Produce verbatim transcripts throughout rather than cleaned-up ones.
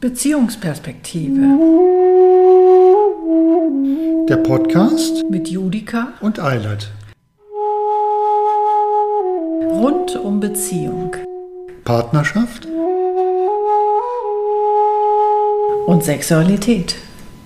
Beziehungsperspektive. Der Podcast Mit Judika und Eilert. Rund um Beziehung. Partnerschaft Und Sexualität.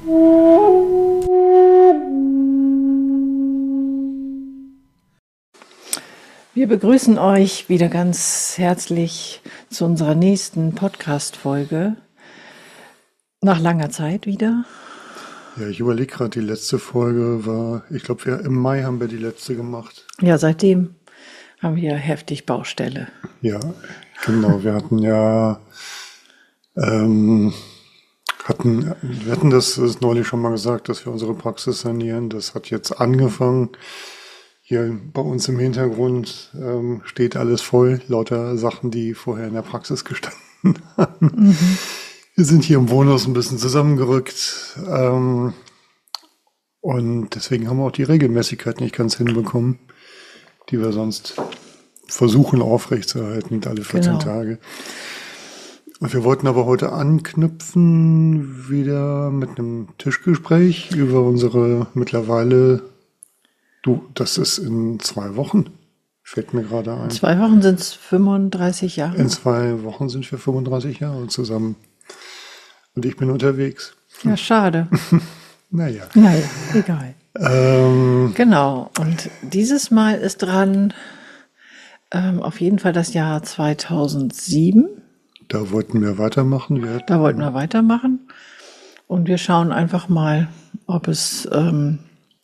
Wir begrüßen euch wieder ganz herzlich zu unserer nächsten Podcast-Folge. Nach langer Zeit wieder. Ja, ich überlege gerade, die letzte Folge war, ich glaube, wir im Mai haben wir die letzte gemacht. Ja, seitdem haben wir heftig Baustelle. Ja, genau. Wir hatten ja, ähm, hatten, wir hatten das, das ist neulich schon mal gesagt, dass wir unsere Praxis sanieren. Das hat jetzt angefangen. Hier bei uns im Hintergrund ähm, steht alles voll, lauter Sachen, die vorher in der Praxis gestanden haben. Mhm. Wir sind hier im Wohnhaus ein bisschen zusammengerückt ähm, und deswegen haben wir auch die Regelmäßigkeit nicht ganz hinbekommen, die wir sonst versuchen aufrechtzuerhalten, alle vierzehn genau. Tage. Und wir wollten aber heute anknüpfen, wieder mit einem Tischgespräch über unsere mittlerweile, du, das ist in zwei Wochen, fällt mir gerade ein. In zwei Wochen sind es fünfunddreißig Jahre. In zwei Wochen sind wir fünfunddreißig Jahre zusammen. Und ich bin unterwegs. Ja, schade. Naja. Naja, egal. Ähm, genau. Und dieses Mal ist dran ähm, auf jeden Fall das Jahr zweitausendsieben. Da wollten wir weitermachen. Wir da wollten wir weitermachen. Und wir schauen einfach mal, ob es ähm,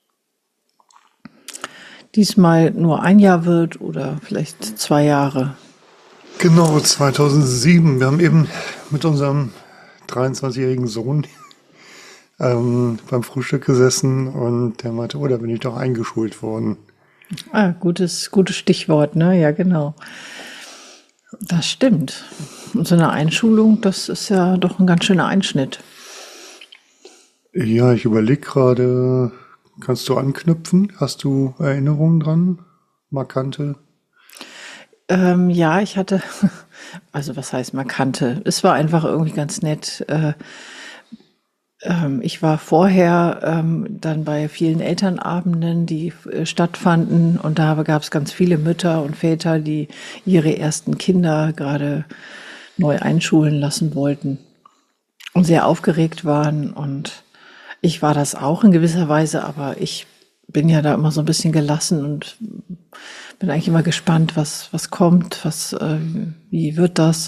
diesmal nur ein Jahr wird oder vielleicht zwei Jahre. Genau, zweitausendsieben. Wir haben eben mit unserem dreiundzwanzigjährigen Sohn ähm, beim Frühstück gesessen und der meinte, oh, da bin ich doch eingeschult worden. Ah, gutes, gutes Stichwort, ne? Ja, genau. Das stimmt. Und so eine Einschulung, das ist ja doch ein ganz schöner Einschnitt. Ja, ich überlege gerade, kannst du anknüpfen? Hast du Erinnerungen dran? Markante? Ähm, ja, ich hatte, also was heißt markante? Es war einfach irgendwie ganz nett. Äh, ähm, ich war vorher ähm, dann bei vielen Elternabenden, die äh, stattfanden, und da gab es ganz viele Mütter und Väter, die ihre ersten Kinder gerade neu einschulen lassen wollten und sehr aufgeregt waren. Und ich war das auch in gewisser Weise, aber ich bin ja da immer so ein bisschen gelassen und bin eigentlich immer gespannt, was, was kommt, was, äh, wie wird das?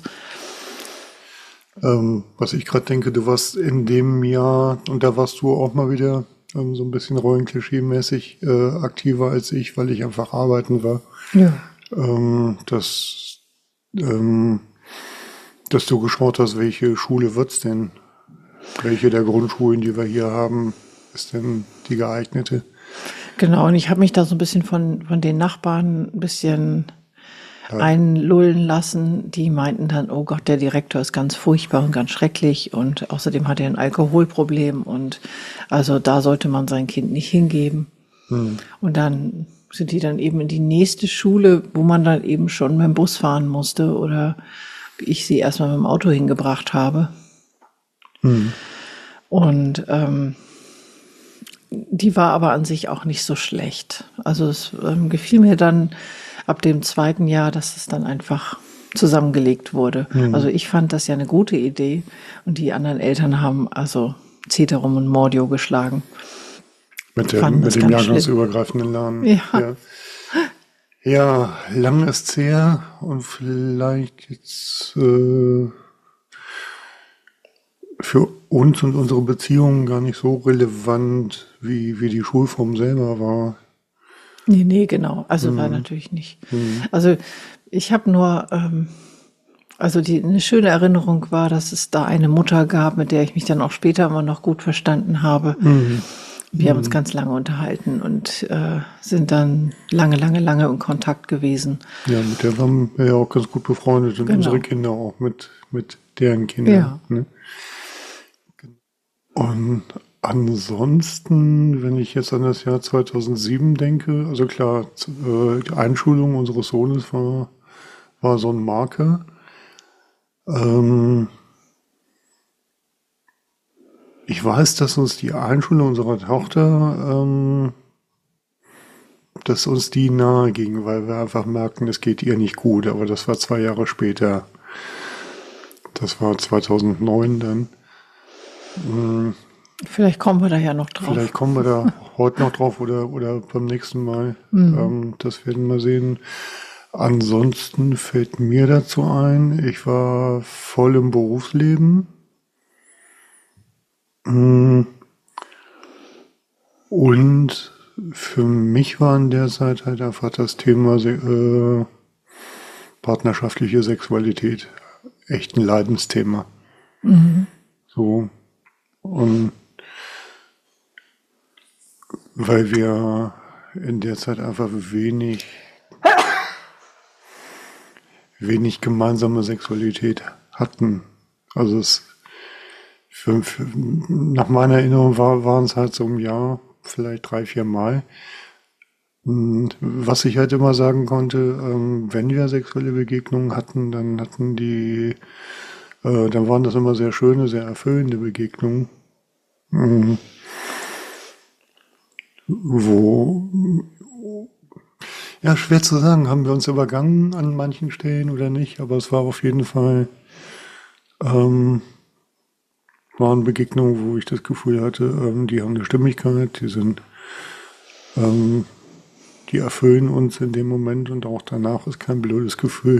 Ähm, was ich gerade denke, du warst in dem Jahr, und da warst du auch mal wieder ähm, so ein bisschen Rollenklischee-mäßig äh, aktiver als ich, weil ich einfach arbeiten war. Ja. Ähm, dass, ähm, dass du geschaut hast, welche Schule wird's denn? Welche der Grundschulen, die wir hier haben, ist denn die geeignete? Genau, und ich habe mich da so ein bisschen von, von den Nachbarn ein bisschen ja. einlullen lassen. Die meinten dann, oh Gott, der Direktor ist ganz furchtbar und ganz schrecklich und außerdem hat er ein Alkoholproblem und also da sollte man sein Kind nicht hingeben. Hm. Und dann sind die dann eben in die nächste Schule, wo man dann eben schon mit dem Bus fahren musste oder ich sie erstmal mit dem Auto hingebracht habe. Hm. Und ähm, die war aber an sich auch nicht so schlecht. Also es ähm, gefiel mir dann ab dem zweiten Jahr, dass es dann einfach zusammengelegt wurde. Mhm. Also ich fand das ja eine gute Idee und die anderen Eltern haben also Ceterum und Mordio geschlagen. Mit dem, mit dem jahrgangsübergreifenden Lernen. Ja. ja. Ja, lang ist's her und vielleicht jetzt äh, für uns und unsere Beziehungen gar nicht so relevant, wie, wie die Schulform selber war. Nee, nee, genau. Also mhm. war natürlich nicht. Mhm. Also ich habe nur, ähm, also die eine schöne Erinnerung war, dass es da eine Mutter gab, mit der ich mich dann auch später immer noch gut verstanden habe. Mhm. Wir mhm. haben uns ganz lange unterhalten und äh, sind dann lange, lange, lange in Kontakt gewesen. Ja, mit der waren wir ja auch ganz gut befreundet und genau. unsere Kinder auch mit, mit deren Kindern. Ja. Ne? Und ansonsten, wenn ich jetzt an das Jahr zweitausendsieben denke, also klar, die Einschulung unseres Sohnes war, war so ein Marker. Ähm, Ich weiß, dass uns die Einschule unserer Tochter, ähm, dass uns die nahe ging, weil wir einfach merkten, es geht ihr nicht gut. Aber das war zwei Jahre später. Das war zweitausendneun dann. Mhm. Vielleicht kommen wir da ja noch drauf. Vielleicht kommen wir da heute noch drauf oder, oder beim nächsten Mal. Mhm. Ähm, das werden wir sehen. Ansonsten fällt mir dazu ein, ich war voll im Berufsleben. Und für mich war in der Zeit halt einfach das Thema äh, partnerschaftliche Sexualität echt ein Leidensthema. Mhm. So. Und weil wir in der Zeit einfach wenig, wenig gemeinsame Sexualität hatten. Also es, für, für, nach meiner Erinnerung war, waren es halt so im Jahr vielleicht drei, vier Mal. Und was ich halt immer sagen konnte, ähm, wenn wir sexuelle Begegnungen hatten, dann hatten die, äh, dann waren das immer sehr schöne, sehr erfüllende Begegnungen. Mhm. Wo, ja, schwer zu sagen, haben wir uns übergangen an manchen Stellen oder nicht, aber es war auf jeden Fall, ähm, waren Begegnungen, wo ich das Gefühl hatte, ähm, die haben eine Stimmigkeit, die sind, ähm, die erfüllen uns in dem Moment und auch danach ist kein blödes Gefühl.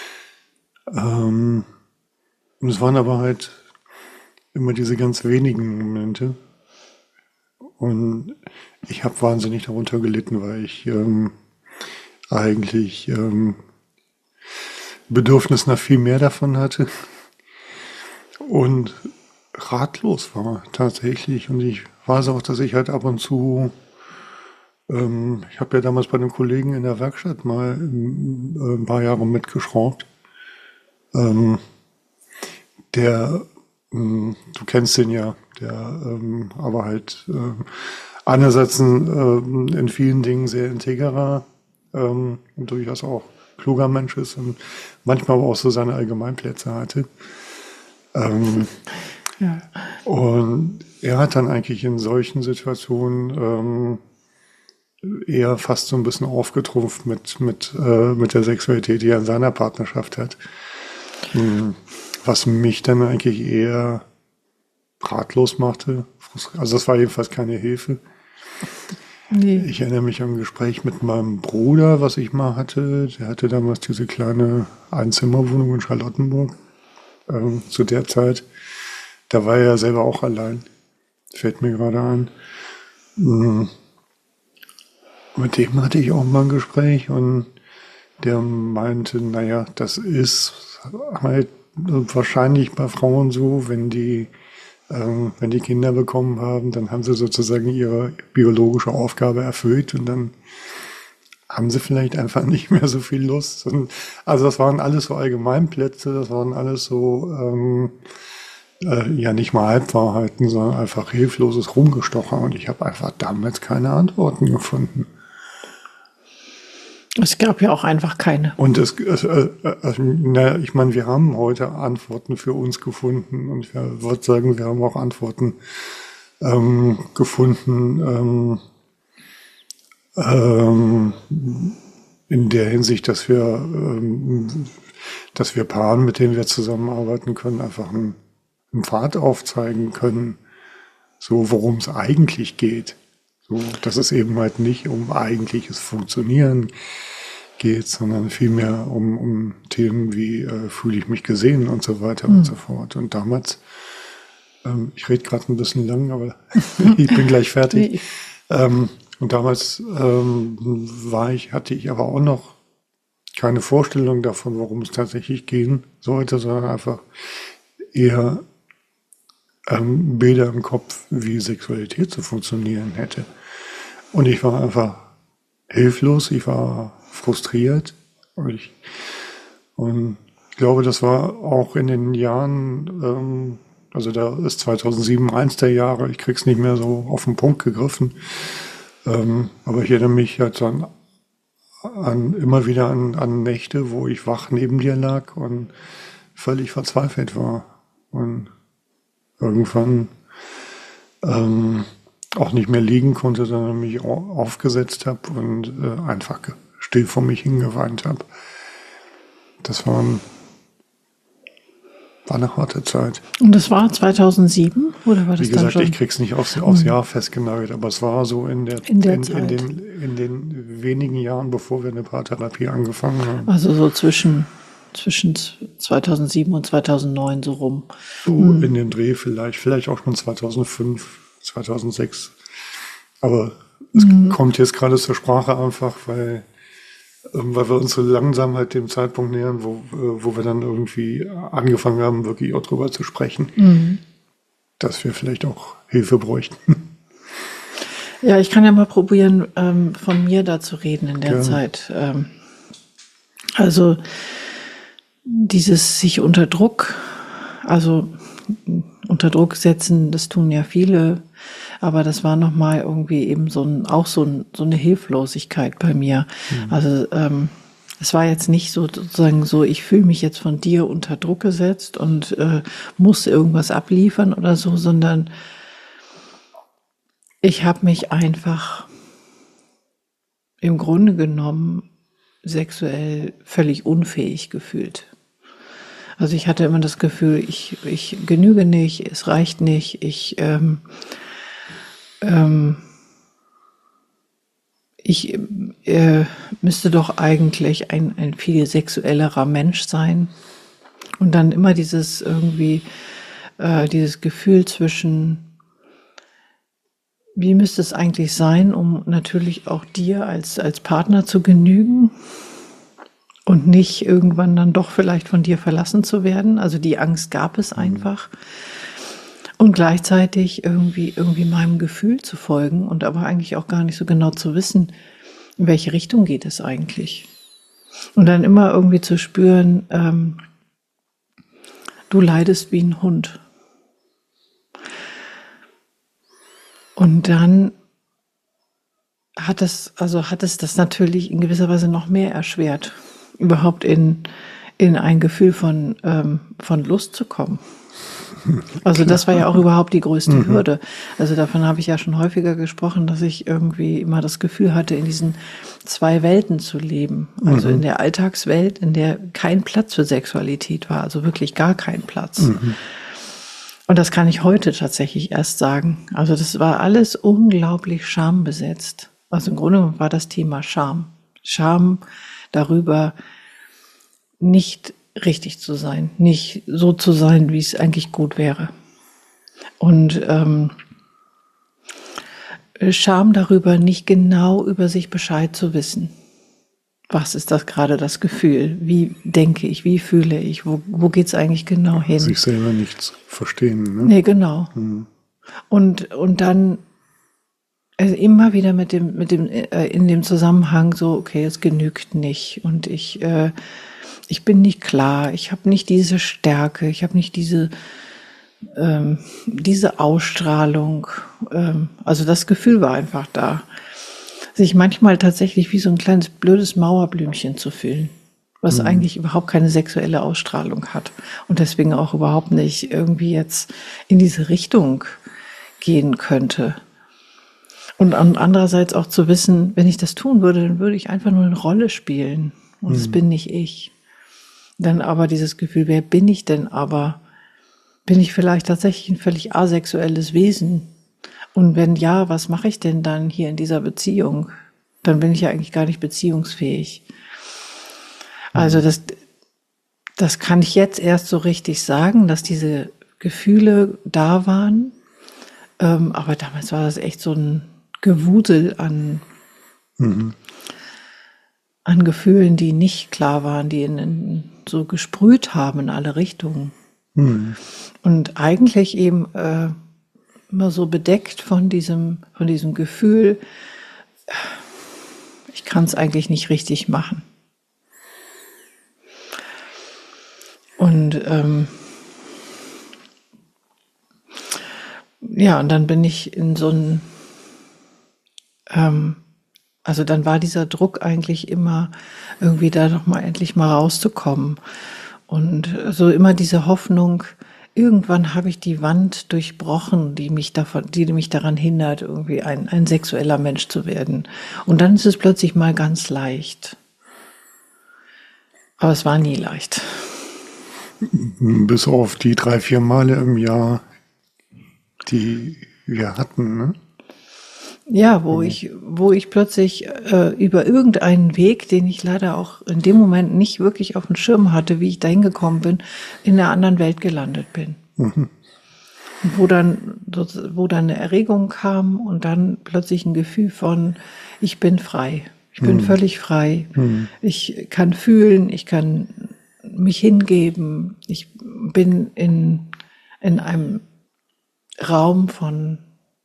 Ähm, und es waren aber halt immer diese ganz wenigen Momente. Und ich habe wahnsinnig darunter gelitten, weil ich ähm, eigentlich ähm, Bedürfnis nach viel mehr davon hatte und ratlos war tatsächlich. Und ich weiß auch, dass ich halt ab und zu, ähm, ich habe ja damals bei einem Kollegen in der Werkstatt mal äh, ein paar Jahre mitgeschraubt. Ähm, der, ähm, du kennst den ja, der ähm, aber halt äh, einerseits ein, äh, in vielen Dingen sehr integrer ähm, und durchaus auch kluger Mensch ist und manchmal aber auch so seine Allgemeinplätze hatte. Ähm, ja. Und er hat dann eigentlich in solchen Situationen ähm, eher fast so ein bisschen aufgetrumpft mit, mit, äh, mit der Sexualität, die er in seiner Partnerschaft hat. Mhm. Was mich dann eigentlich eher ratlos machte. Also das war jedenfalls keine Hilfe. Nee. Ich erinnere mich an ein Gespräch mit meinem Bruder, was ich mal hatte. Der hatte damals diese kleine Einzimmerwohnung in Charlottenburg ähm, zu der Zeit. Da war er ja selber auch allein. Fällt mir gerade ein. Mhm. Mit dem hatte ich auch mal ein Gespräch und der meinte, naja, das ist halt wahrscheinlich bei Frauen so, wenn die, ähm, wenn die Kinder bekommen haben, dann haben sie sozusagen ihre biologische Aufgabe erfüllt und dann haben sie vielleicht einfach nicht mehr so viel Lust. Und also das waren alles so Allgemeinplätze, das waren alles so, ähm, äh, ja nicht mal Halbwahrheiten, sondern einfach hilfloses Rumgestocher und ich habe einfach damals keine Antworten gefunden. Es gab ja auch einfach keine. Und es, äh, äh, na, ich meine, wir haben heute Antworten für uns gefunden und ich würde sagen, wir haben auch Antworten ähm, gefunden ähm, ähm, in der Hinsicht, dass wir, ähm, dass wir Paaren, mit denen wir zusammenarbeiten können, einfach einen, einen Pfad aufzeigen können, so worum es eigentlich geht. So, dass es eben halt nicht um eigentliches Funktionieren geht, sondern vielmehr um, um Themen wie äh, fühle ich mich gesehen und so weiter mhm. und so fort. Und damals, ähm, ich rede gerade ein bisschen lang, aber ich bin gleich fertig. Nee. Ähm, und damals ähm, war ich, hatte ich aber auch noch keine Vorstellung davon, worum es tatsächlich gehen sollte, sondern einfach eher ähm, Bilder im Kopf, wie Sexualität zu funktionieren hätte. Und ich war einfach hilflos, ich war frustriert. Und ich, und ich glaube, das war auch in den Jahren, ähm, also da ist zweitausendsieben eins der Jahre, ich krieg's nicht mehr so auf den Punkt gegriffen. Ähm, aber ich erinnere mich halt an, an immer wieder an, an Nächte, wo ich wach neben dir lag und völlig verzweifelt war. Und irgendwann ähm, auch nicht mehr liegen konnte, sondern mich aufgesetzt habe und äh, einfach still vor mich hingeweint habe. Das war, ein, war eine harte Zeit. Und das war zweitausendsieben oder war das Wie gesagt, dann schon? Ich krieg's nicht aufs, aufs Jahr festgenagelt, aber es war so in der, in, der in, Zeit. in, den, in den wenigen Jahren, bevor wir eine Paartherapie angefangen haben. Also so zwischen, zwischen zweitausendsieben und zweitausendneun so rum. So hm. in dem Dreh vielleicht, vielleicht auch schon zweitausendfünf, zweitausendsechs. Aber es hm. kommt jetzt gerade zur Sprache einfach, weil weil wir uns so langsam halt dem Zeitpunkt nähern, wo, wo wir dann irgendwie angefangen haben, wirklich auch drüber zu sprechen, mhm. dass wir vielleicht auch Hilfe bräuchten. Ja, ich kann ja mal probieren, ähm, von mir da zu reden in der ja. Zeit. Ähm, also dieses sich unter Druck, also unter Druck setzen, das tun ja viele, aber das war nochmal irgendwie eben so ein, auch so, ein, so eine Hilflosigkeit bei mir. Mhm. Also ähm, es war jetzt nicht so sozusagen so, ich fühle mich jetzt von dir unter Druck gesetzt und äh, muss irgendwas abliefern oder so, sondern ich habe mich einfach im Grunde genommen sexuell völlig unfähig gefühlt. Also ich hatte immer das Gefühl, ich, ich genüge nicht, es reicht nicht, ich, ähm, ähm, ich äh, müsste doch eigentlich ein, ein viel sexuellerer Mensch sein. Und dann immer dieses irgendwie, äh, dieses Gefühl zwischen, wie müsste es eigentlich sein, um natürlich auch dir als, als Partner zu genügen? Und nicht irgendwann dann doch vielleicht von dir verlassen zu werden. Also die Angst gab es einfach. Und gleichzeitig irgendwie, irgendwie meinem Gefühl zu folgen und aber eigentlich auch gar nicht so genau zu wissen, in welche Richtung geht es eigentlich. Und dann immer irgendwie zu spüren, ähm, du leidest wie ein Hund. Und dann hat es, also hat es das natürlich in gewisser Weise noch mehr erschwert, überhaupt in, in ein Gefühl von, ähm, von Lust zu kommen. Also das war ja auch überhaupt die größte mhm. Hürde. Also davon habe ich ja schon häufiger gesprochen, dass ich irgendwie immer das Gefühl hatte, in diesen zwei Welten zu leben. Also mhm. in der Alltagswelt, in der kein Platz für Sexualität war, also wirklich gar kein Platz. Mhm. Und das kann ich heute tatsächlich erst sagen. Also das war alles unglaublich schambesetzt. Also im Grunde war das Thema Scham. Scham darüber, nicht richtig zu sein, nicht so zu sein, wie es eigentlich gut wäre. Und ähm, Scham darüber, nicht genau über sich Bescheid zu wissen. Was ist das gerade das Gefühl? Wie denke ich? Wie fühle ich? Wo, wo geht es eigentlich genau hin? Sich selber nicht verstehen. Ne? Nee, genau. Mhm. Und, und dann also immer wieder mit dem, mit dem, äh, in dem Zusammenhang so, okay, es genügt nicht und ich, äh, ich bin nicht klar, ich habe nicht diese Stärke, ich habe nicht diese, ähm, diese Ausstrahlung. Ähm, also das Gefühl war einfach da, sich manchmal tatsächlich wie so ein kleines blödes Mauerblümchen zu fühlen, was mhm. eigentlich überhaupt keine sexuelle Ausstrahlung hat und deswegen auch überhaupt nicht irgendwie jetzt in diese Richtung gehen könnte. Und andererseits auch zu wissen, wenn ich das tun würde, dann würde ich einfach nur eine Rolle spielen. Und das mhm. bin nicht ich. Dann aber dieses Gefühl, wer bin ich denn aber? Bin ich vielleicht tatsächlich ein völlig asexuelles Wesen? Und wenn ja, was mache ich denn dann hier in dieser Beziehung? Dann bin ich ja eigentlich gar nicht beziehungsfähig. Mhm. Also das, das kann ich jetzt erst so richtig sagen, dass diese Gefühle da waren. Ähm, aber damals war das echt so ein Gewusel an, mhm. an Gefühlen, die nicht klar waren, die in, in so gesprüht haben in alle Richtungen. Mhm. Und eigentlich eben äh, immer so bedeckt von diesem, von diesem Gefühl, ich kann es eigentlich nicht richtig machen. Und ähm, ja, und dann bin ich in so ein Ähm, also dann war dieser Druck eigentlich immer irgendwie da doch mal endlich mal rauszukommen und so immer diese Hoffnung, irgendwann habe ich die Wand durchbrochen, die mich davon, die mich daran hindert, irgendwie ein, ein sexueller Mensch zu werden. Und dann ist es plötzlich mal ganz leicht. Aber es war nie leicht. Bis auf die drei, vier Male im Jahr, die wir hatten, ne? Ja, wo ich, wo ich plötzlich äh, über irgendeinen Weg, den ich leider auch in dem Moment nicht wirklich auf dem Schirm hatte, wie ich da hingekommen bin, in einer anderen Welt gelandet bin. Mhm. Wo dann, wo dann eine Erregung kam und dann plötzlich ein Gefühl von, ich bin frei. Ich bin mhm. völlig frei. Mhm. Ich kann fühlen, ich kann mich hingeben. Ich bin in, in einem Raum von,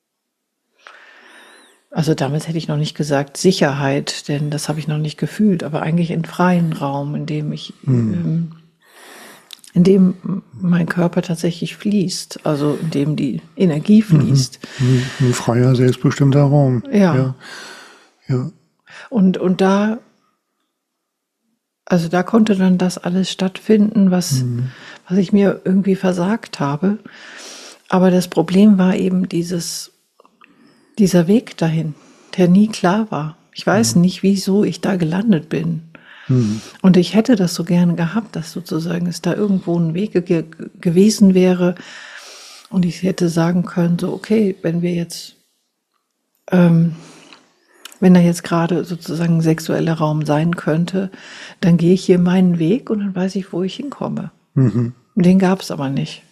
also damals hätte ich noch nicht gesagt Sicherheit, denn das habe ich noch nicht gefühlt, aber eigentlich einen freien Raum, in dem ich, mhm. ähm, in dem mein Körper tatsächlich fließt, also in dem die Energie fließt. Mhm. Ein freier, selbstbestimmter Raum. Ja. Ja. Ja. Und, und da, also da konnte dann das alles stattfinden, was, mhm. was ich mir irgendwie versagt habe. Aber das Problem war eben dieses, dieser Weg dahin, der nie klar war. Ich weiß mhm. nicht, wieso ich da gelandet bin. Mhm. Und ich hätte das so gerne gehabt, dass sozusagen es da irgendwo ein Weg ge gewesen wäre. Und ich hätte sagen können, so, okay, wenn wir jetzt, ähm, wenn da jetzt gerade sozusagen ein sexueller Raum sein könnte, dann gehe ich hier meinen Weg und dann weiß ich, wo ich hinkomme. Mhm. Den gab es aber nicht.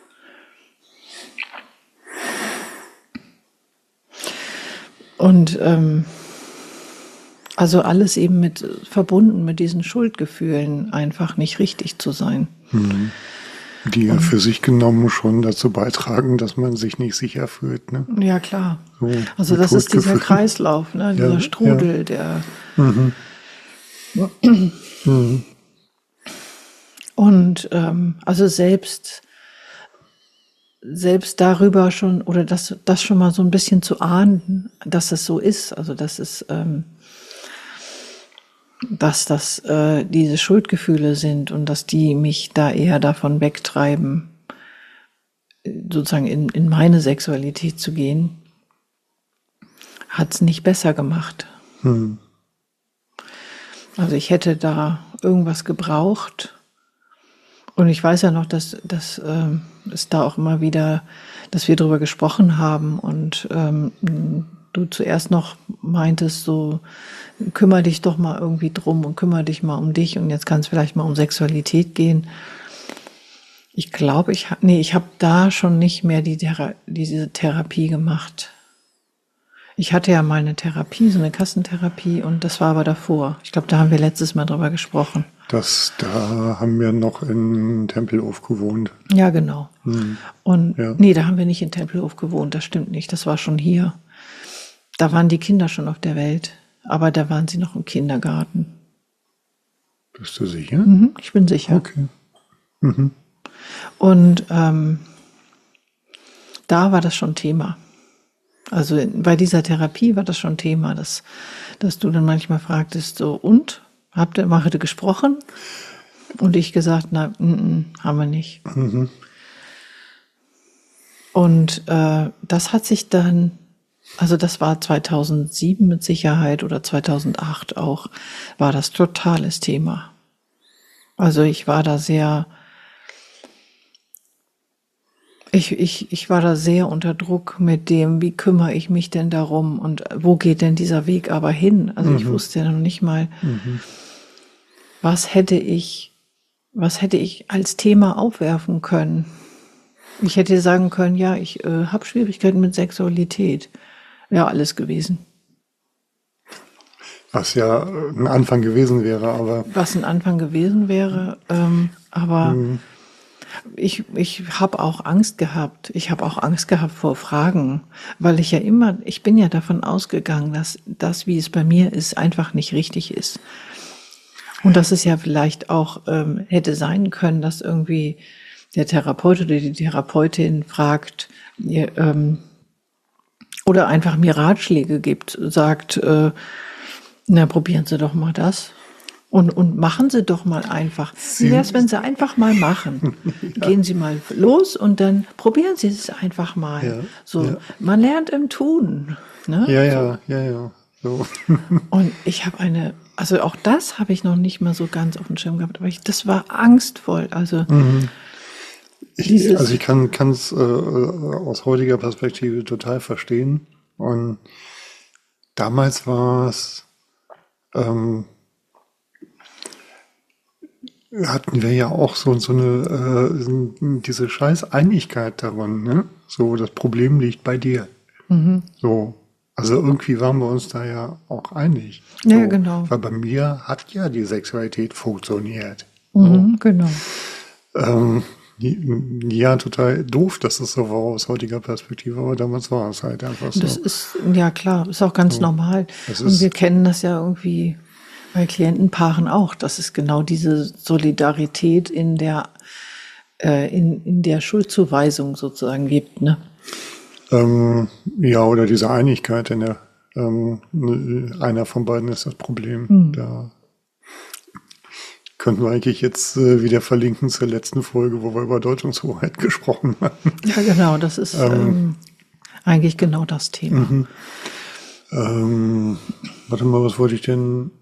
Und ähm, also alles eben mit verbunden mit diesen Schuldgefühlen, einfach nicht richtig zu sein. Mhm. Die ja für sich genommen schon dazu beitragen, dass man sich nicht sicher fühlt. Ne? Ja, klar. So, also das ist dieser Kreislauf, ne? Dieser ja, Strudel, ja. der... Mhm. Mhm. Und ähm, also selbst... selbst darüber schon, oder das, das schon mal so ein bisschen zu ahnen, dass es so ist, also dass es, ähm, dass das äh, diese Schuldgefühle sind und dass die mich da eher davon wegtreiben, sozusagen in, in meine Sexualität zu gehen, hat es nicht besser gemacht. Hm. Also ich hätte da irgendwas gebraucht. Und ich weiß ja noch, dass, dass äh, es da auch immer wieder, dass wir darüber gesprochen haben und ähm, du zuerst noch meintest, so kümmere dich doch mal irgendwie drum und kümmere dich mal um dich und jetzt kann es vielleicht mal um Sexualität gehen. Ich glaube, ich habe, nee, ich habe da schon nicht mehr die Thera diese Therapie gemacht. Ich hatte ja mal eine Therapie, so eine Kassentherapie und das war aber davor. Ich glaube, da haben wir letztes Mal drüber gesprochen. Das, da haben wir noch in Tempelhof gewohnt. Ja, genau. Hm. Und ja. nee, da haben wir nicht in Tempelhof gewohnt, das stimmt nicht. Das war schon hier. Da waren die Kinder schon auf der Welt, aber da waren sie noch im Kindergarten. Bist du sicher? Mhm, ich bin sicher. Okay. Mhm. Und ähm, da war das schon Thema. Also bei dieser Therapie war das schon Thema, dass, dass du dann manchmal fragtest, so, und? Habt ihr mal heute gesprochen? Und ich gesagt, na, n -n, haben wir nicht. Mhm. Und äh, das hat sich dann, also das war zweitausendsieben mit Sicherheit oder zweitausendacht auch, war das totales Thema. Also ich war da sehr, ich, ich, ich war da sehr unter Druck mit dem, wie kümmere ich mich denn darum und wo geht denn dieser Weg aber hin? Also mhm. ich wusste ja noch nicht mal, mhm. was hätte ich, was hätte ich als Thema aufwerfen können. Ich hätte sagen können, ja, ich äh, habe Schwierigkeiten mit Sexualität. Ja, alles gewesen. Was ja ein Anfang gewesen wäre, aber... Was ein Anfang gewesen wäre, ähm, aber... Mhm. Ich, ich habe auch Angst gehabt. Ich habe auch Angst gehabt vor Fragen, weil ich ja immer, ich bin ja davon ausgegangen, dass das, wie es bei mir ist, einfach nicht richtig ist. Und dass es ja vielleicht auch ähm, hätte sein können, dass irgendwie der Therapeut oder die Therapeutin fragt ihr, ähm, oder einfach mir Ratschläge gibt, sagt, äh, na, probieren Sie doch mal das. Und, und machen Sie doch mal einfach. Wie wäre es, wenn Sie einfach mal machen? Ja. Gehen Sie mal los und dann probieren Sie es einfach mal. Ja, so, ja. Man lernt im Tun. Ne? Ja, ja, so. ja, ja. So. Und ich habe eine, also auch das habe ich noch nicht mal so ganz auf dem Schirm gehabt, aber ich, das war angstvoll. Also, mhm. ich, also ich kann es äh, aus heutiger Perspektive total verstehen. Und damals war es, ähm, hatten wir ja auch so, so eine, äh, diese scheiß Einigkeit daran, ne? So, das Problem liegt bei dir. Mhm. So. Also irgendwie waren wir uns da ja auch einig. So. Ja, genau. Weil bei mir hat ja die Sexualität funktioniert. Mhm, so. Genau. Ähm, ja, total doof, dass es so war aus heutiger Perspektive, aber damals war es halt einfach so. Das ist, ja klar, ist auch ganz so. normal. Und wir kennen das ja irgendwie bei Klientenpaaren auch, dass es genau diese Solidarität in der, äh, in, in der Schuldzuweisung sozusagen gibt, ne? Ähm, ja, oder diese Einigkeit in der, ähm, einer von beiden ist das Problem. Hm. Da könnten wir eigentlich jetzt äh, wieder verlinken zur letzten Folge, wo wir über Deutungshoheit gesprochen haben. Ja, genau, das ist ähm, ähm, eigentlich genau das Thema. Mhm. Ähm, warte mal, was wollte ich denn?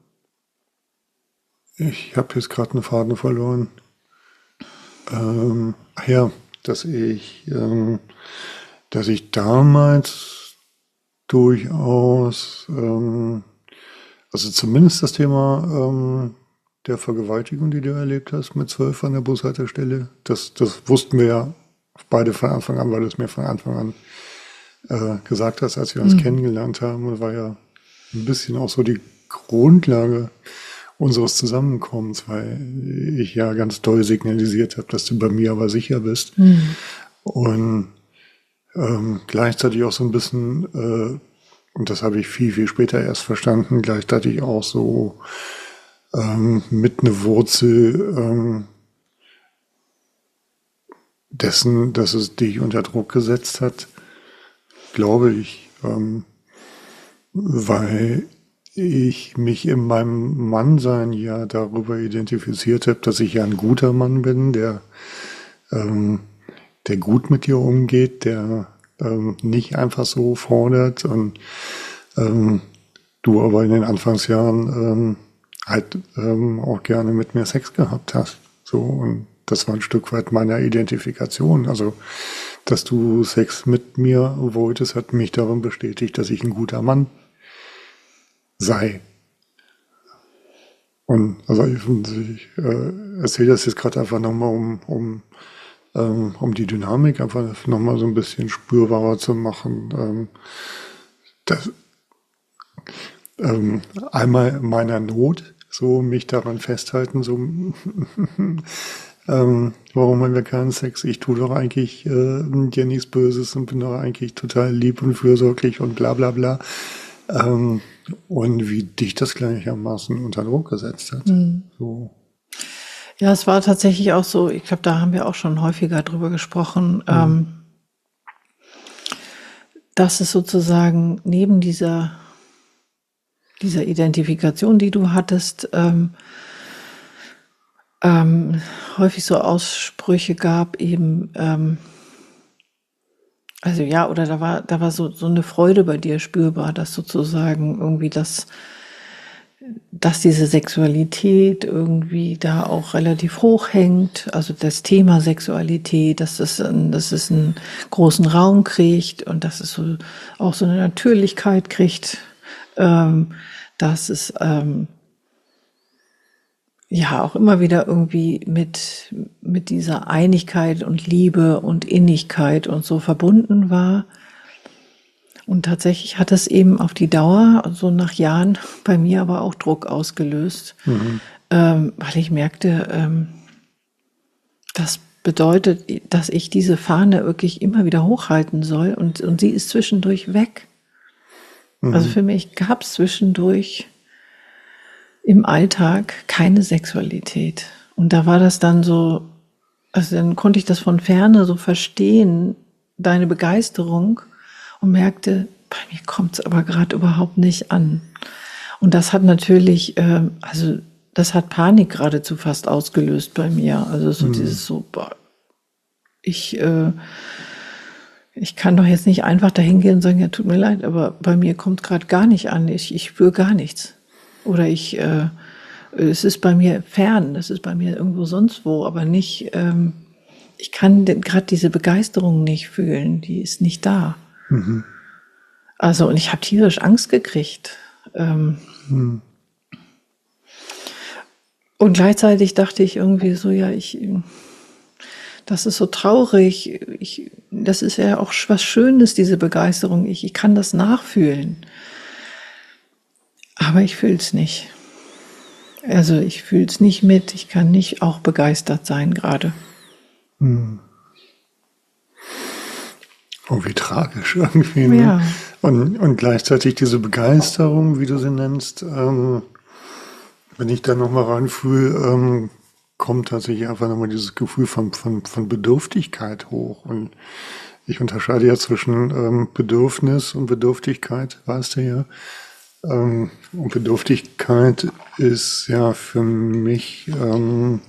Ich habe jetzt gerade einen Faden verloren. Ähm, ach ja, dass ich, ähm, dass ich damals durchaus, ähm, also zumindest das Thema ähm, der Vergewaltigung, die du erlebt hast mit zwölf an der Bushaltestelle, das, das wussten wir ja beide von Anfang an, weil du es mir von Anfang an äh, gesagt hast, als wir uns mhm. kennengelernt haben. Und war ja ein bisschen auch so die Grundlage unseres Zusammenkommens, weil ich ja ganz doll signalisiert habe, dass du bei mir aber sicher bist. Mhm. Und ähm, gleichzeitig auch so ein bisschen, äh, und das habe ich viel, viel später erst verstanden, gleichzeitig auch so ähm, mit einer Wurzel ähm, dessen, dass es dich unter Druck gesetzt hat, glaube ich, ähm, weil ich mich in meinem Mannsein ja darüber identifiziert habe, dass ich ja ein guter Mann bin, der, ähm, der gut mit dir umgeht, der ähm, nicht einfach so fordert und ähm, du aber in den Anfangsjahren ähm, halt ähm, auch gerne mit mir Sex gehabt hast. So, und das war ein Stück weit meiner Identifikation. Also, dass du Sex mit mir wolltest, hat mich darin bestätigt, dass ich ein guter Mann sei. Und also ich, ich äh, erzähle das jetzt gerade einfach nochmal, um, um, ähm, um die Dynamik einfach nochmal so ein bisschen spürbarer zu machen. Ähm, das, ähm, einmal meiner Not, so mich daran festhalten, so ähm, warum haben wir keinen Sex? Ich tue doch eigentlich äh, dir nichts Böses und bin doch eigentlich total lieb und fürsorglich und bla bla bla. Ähm, und wie dich das gleichermaßen unter Druck gesetzt hat. Mhm. So. Ja, es war tatsächlich auch so, ich glaube, da haben wir auch schon häufiger drüber gesprochen, mhm. ähm, dass es sozusagen neben dieser, dieser Identifikation, die du hattest, ähm, ähm, häufig so Aussprüche gab, eben, ähm, also ja, oder da war, da war so, so eine Freude bei dir spürbar, dass sozusagen irgendwie das, dass diese Sexualität irgendwie da auch relativ hoch hängt, also das Thema Sexualität, dass es, ein, dass es einen großen Raum kriegt und dass es so, auch so eine Natürlichkeit kriegt, ähm, dass es ähm, ja auch immer wieder irgendwie mit, mit dieser Einigkeit und Liebe und Innigkeit und so verbunden war. Und tatsächlich hat es eben auf die Dauer, so nach Jahren, bei mir aber auch Druck ausgelöst, mhm. ähm, weil ich merkte, ähm, das bedeutet, dass ich diese Fahne wirklich immer wieder hochhalten soll und, und sie ist zwischendurch weg. Mhm. Also für mich gab es zwischendurch im Alltag keine Sexualität. Und da war das dann so, also dann konnte ich das von Ferne so verstehen, deine Begeisterung, und merkte, bei mir kommt es aber gerade überhaupt nicht an. Und das hat natürlich, äh, also das hat Panik geradezu fast ausgelöst bei mir. Also so Mhm. dieses so, boah, ich, äh, ich kann doch jetzt nicht einfach dahin gehen und sagen, ja, tut mir leid, aber bei mir kommt gerade gar nicht an. Ich, ich spüre gar nichts. Oder ich, äh, es ist bei mir fern, es ist bei mir irgendwo sonst wo, aber nicht, ähm, ich kann gerade diese Begeisterung nicht fühlen, die ist nicht da. Mhm. Also, und ich habe tierisch Angst gekriegt. Ähm, Mhm. und gleichzeitig dachte ich irgendwie so, ja, ich, das ist so traurig. Ich, das ist ja auch was Schönes, diese Begeisterung. Ich, ich kann das nachfühlen. Aber ich fühle es nicht. Also ich fühle es nicht mit. Ich kann nicht auch begeistert sein gerade. Mhm. Oh, wie tragisch irgendwie. Ne? Ja. Und, und gleichzeitig diese Begeisterung, wie du sie nennst, ähm, wenn ich da nochmal reinfühle, ähm, kommt tatsächlich einfach nochmal dieses Gefühl von, von, von Bedürftigkeit hoch. Und ich unterscheide ja zwischen ähm, Bedürfnis und Bedürftigkeit, weißt du ja. Ähm, und Bedürftigkeit ist ja für mich ähm,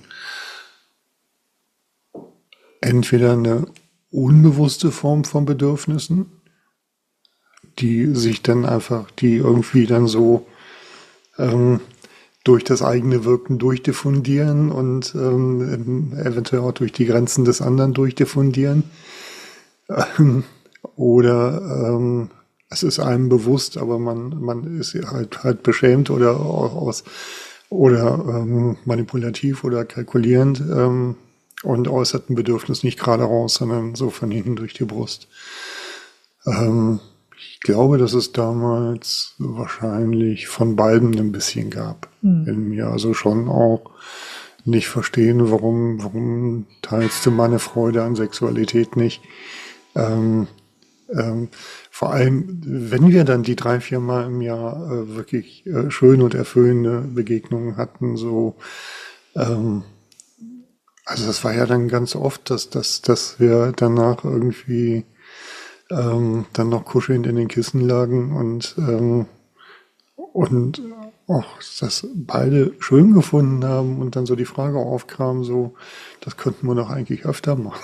entweder eine unbewusste Form von Bedürfnissen, die sich dann einfach, die irgendwie dann so ähm, durch das eigene Wirken durchdiffundieren und ähm, eventuell auch durch die Grenzen des anderen durchdiffundieren. Ähm, oder ähm, es ist einem bewusst, aber man, man ist halt, halt beschämt oder aus oder ähm, manipulativ oder kalkulierend ähm, und äußert ein Bedürfnis nicht gerade raus, sondern so von hinten durch die Brust. Ähm, ich glaube, dass es damals wahrscheinlich von beiden ein bisschen gab hm. in mir. Also schon auch nicht verstehen, warum, warum teilst du meine Freude an Sexualität nicht. Ähm, ähm, vor allem, wenn wir dann die drei, vier Mal im Jahr äh, wirklich äh, schöne und erfüllende Begegnungen hatten, so, ähm, also das war ja dann ganz oft, dass, dass, dass wir danach irgendwie ähm, dann noch kuschelnd in den Kissen lagen und, ähm, und auch das beide schön gefunden haben und dann so die Frage aufkam, so, das könnten wir doch eigentlich öfter machen.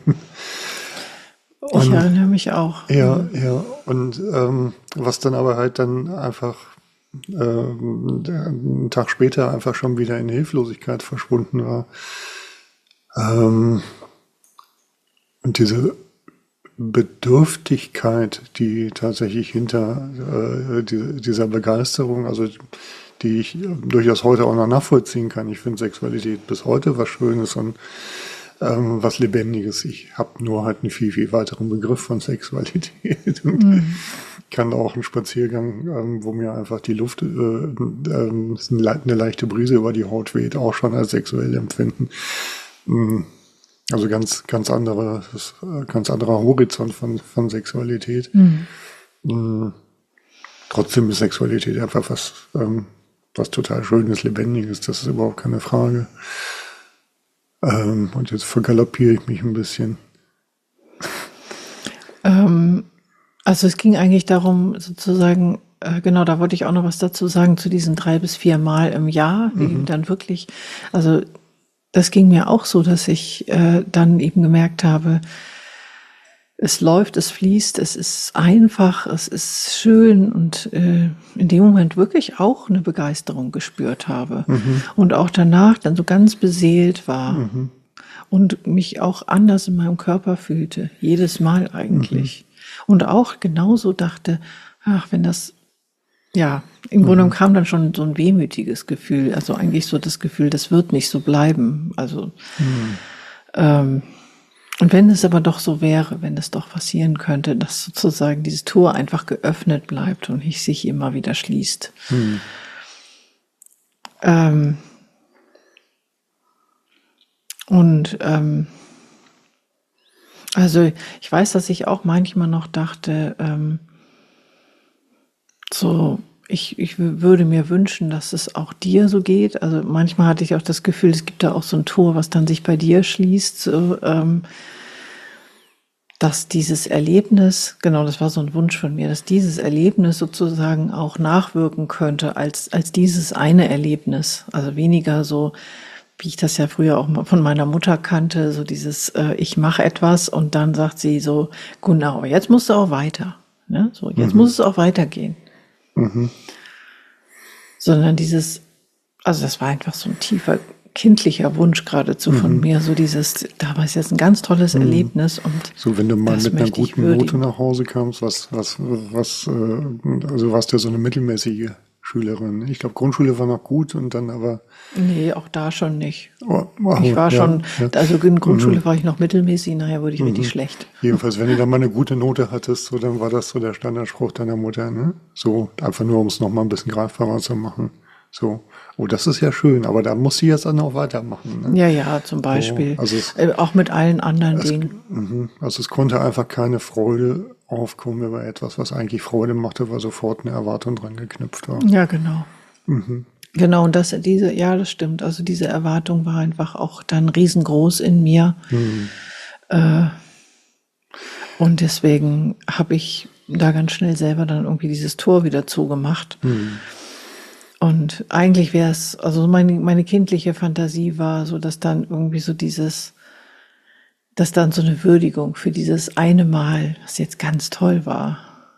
Und, ich erinnere mich auch. Ja, ja. Und ähm, was dann aber halt dann einfach äh, einen Tag später einfach schon wieder in Hilflosigkeit verschwunden war. Ähm, und diese Bedürftigkeit, die tatsächlich hinter äh, die, dieser Begeisterung, also die ich durchaus heute auch noch nachvollziehen kann. Ich finde Sexualität bis heute was Schönes und ähm, was Lebendiges. Ich habe nur halt einen viel, viel weiteren Begriff von Sexualität. Und mhm. kann auch einen Spaziergang, ähm, wo mir einfach die Luft, äh, äh, eine leichte Brise über die Haut weht, auch schon als sexuell empfinden. Mhm. Also ganz, ganz andere, ganz anderer Horizont von, von Sexualität. Mhm. Mhm. Trotzdem ist Sexualität einfach was, ähm, was total Schönes, Lebendiges. Das ist überhaupt keine Frage. Ähm, und jetzt vergaloppiere ich mich ein bisschen. Ähm, also es ging eigentlich darum, sozusagen, äh, genau, da wollte ich auch noch was dazu sagen, zu diesen drei bis vier Mal im Jahr, die mhm. dann wirklich, also das ging mir auch so, dass ich äh, dann eben gemerkt habe, es läuft, es fließt, es ist einfach, es ist schön und äh, in dem Moment wirklich auch eine Begeisterung gespürt habe. Mhm. Und auch danach dann so ganz beseelt war mhm. und mich auch anders in meinem Körper fühlte, jedes Mal eigentlich. Mhm. Und auch genauso dachte, ach, wenn das, ja, im mhm. Grunde kam dann schon so ein wehmütiges Gefühl, also eigentlich so das Gefühl, das wird nicht so bleiben. Also mhm. ähm, und wenn es aber doch so wäre, wenn es doch passieren könnte, dass sozusagen dieses Tor einfach geöffnet bleibt und nicht sich immer wieder schließt. Hm. Ähm, und ähm, also ich weiß, dass ich auch manchmal noch dachte, ähm, so, ich, ich würde mir wünschen, dass es auch dir so geht. Also manchmal hatte ich auch das Gefühl, es gibt da auch so ein Tor, was dann sich bei dir schließt, so, ähm, dass dieses Erlebnis, genau, das war so ein Wunsch von mir, dass dieses Erlebnis sozusagen auch nachwirken könnte als, als dieses eine Erlebnis. Also weniger so, wie ich das ja früher auch mal von meiner Mutter kannte, so dieses, äh, ich mache etwas und dann sagt sie so, genau, aber jetzt musst du auch weiter. Ne? So, jetzt Mhm. muss es auch weitergehen. Mhm. Sondern dieses, also das war einfach so ein tiefer kindlicher Wunsch geradezu von Mhm. mir, so dieses, da war es jetzt ein ganz tolles Mhm. Erlebnis und So, wenn du mal das mit einer möchte ich guten Note würdigen. nach Hause kamst, was, was, was, äh, also warst du so eine mittelmäßige Schülerin. Ich glaube, Grundschule war noch gut und dann aber, Nee, auch da schon nicht. oh, oh, Ich war ja, schon, ja. also in Mhm. Grundschule war ich noch mittelmäßig, nachher wurde ich richtig Mhm. schlecht. Jedenfalls, wenn du dann mal eine gute Note hattest, so, dann war das so der Standardspruch deiner Mutter, ne? So, einfach nur, um es nochmal ein bisschen greifbarer zu machen. So, oh, das ist ja schön, aber da muss sie jetzt dann auch weitermachen, ne? Ja, ja, zum So, Beispiel. also es, Äh, auch mit allen anderen es, Dingen. mhm. Also es konnte einfach keine Freude aufkommen über etwas, was eigentlich Freude machte, weil sofort eine Erwartung dran geknüpft war. Ja, genau. Genau, und das, diese, ja, das stimmt. Also diese Erwartung war einfach auch dann riesengroß in mir. Mhm. Und deswegen habe ich da ganz schnell selber dann irgendwie dieses Tor wieder zugemacht. Mhm. Und eigentlich wäre es, also meine, meine kindliche Fantasie war so, dass dann irgendwie so dieses, dass dann so eine Würdigung für dieses eine Mal, was jetzt ganz toll war,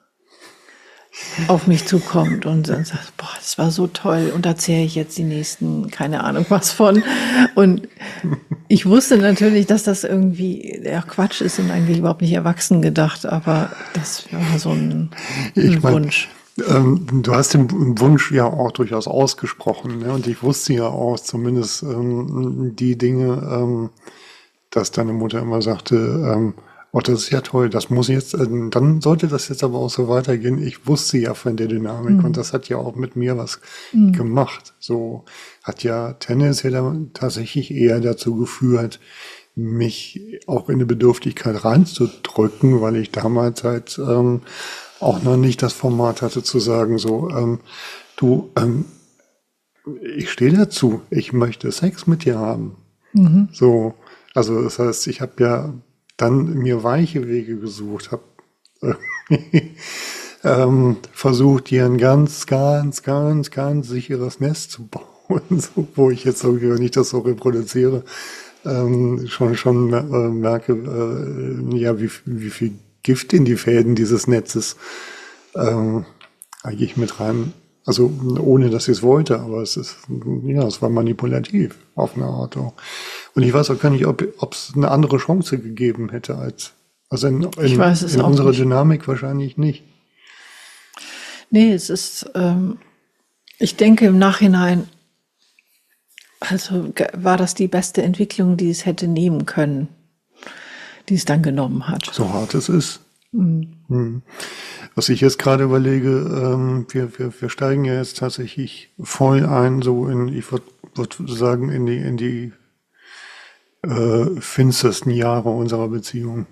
auf mich zukommt und dann sagt, boah, das war so toll und da erzähle ich jetzt die nächsten, keine Ahnung was von. Und ich wusste natürlich, dass das irgendwie ja, Quatsch ist und eigentlich überhaupt nicht erwachsen gedacht, aber das war so ein, Ich ein meine, Wunsch. ähm, du hast den Wunsch ja auch durchaus ausgesprochen, ne? Und ich wusste ja auch zumindest ähm, die Dinge, ähm, dass deine Mutter immer sagte, ähm, oh, das ist ja toll, das muss jetzt, äh, dann sollte das jetzt aber auch so weitergehen. Ich wusste ja von der Dynamik und das hat ja auch mit mir was gemacht. So hat ja tendenziell dann tatsächlich eher dazu geführt, mich auch in eine Bedürftigkeit reinzudrücken, weil ich damals halt ähm, auch noch nicht das Format hatte zu sagen, so, ähm, du, ähm, ich stehe dazu, ich möchte Sex mit dir haben. So, also das heißt, ich habe ja dann mir weiche Wege gesucht, habe ähm, versucht, hier ein ganz, ganz, ganz, ganz sicheres Nest zu bauen, so, wo ich jetzt irgendwie, wenn ich das so reproduziere, ähm, schon schon äh, merke, äh, ja, wie, wie viel Gift in die Fäden dieses Netzes ähm, eigentlich mit rein. Also ohne, dass ich es wollte, aber es ist, ja, es war manipulativ auf eine Art auch. Und ich weiß auch gar nicht, ob es eine andere Chance gegeben hätte als, also in, Ich in, weiß es in auch unserer nicht. Dynamik wahrscheinlich nicht. Nee, es ist, ähm, ich denke im Nachhinein, also ge- war das die beste Entwicklung, die es hätte nehmen können, die es dann genommen hat. So hart es ist. Hm. Was ich jetzt gerade überlege, ähm, wir, wir, wir steigen ja jetzt tatsächlich voll ein, so in, ich würde würd sagen, in die, in die äh, finstersten Jahre unserer Beziehung.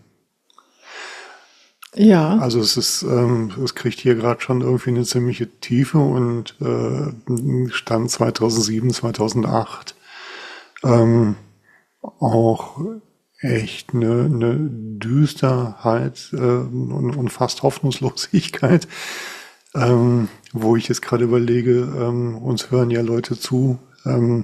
Ja, Also es ist, ähm, es kriegt hier gerade schon irgendwie eine ziemliche Tiefe und äh, Stand zweitausendsieben, zweitausendacht ähm, auch echt eine, eine Düsterheit äh, und, und fast Hoffnungslosigkeit, ähm, wo ich jetzt gerade überlege, ähm, uns hören ja Leute zu, ähm,